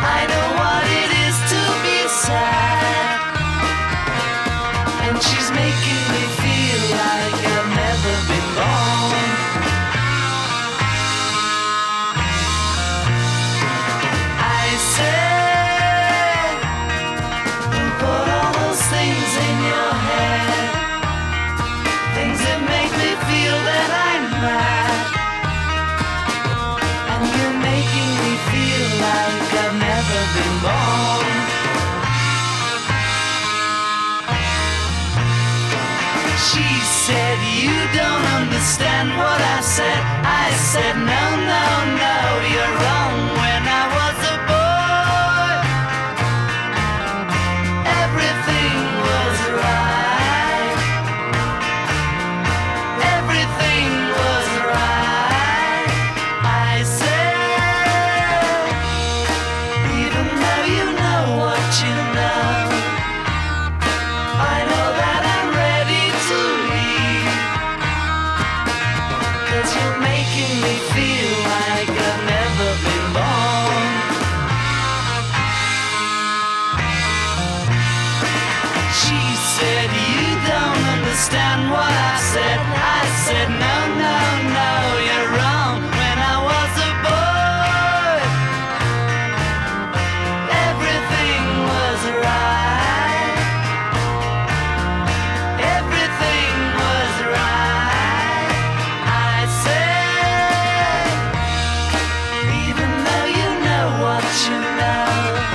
I know what it is to be sad, and she's making me feel like I've never been born. I said, put all those things in your head, things that make me feel that I'm mad, and you're making me feel like I've never been born. She said, you don't understand what I said. I said, no, no, no, you're wrong. When I was a boy, everything was right. Everything was right. I said, even though you know what you know, I know that I'm ready to leave, 'cause you're making me feel like I've never been born. She said, you don't understand what I said. I said, no, no, no, you're wrong. When I was a boy, everything was right. Everything was right. I said, even though you know what you know,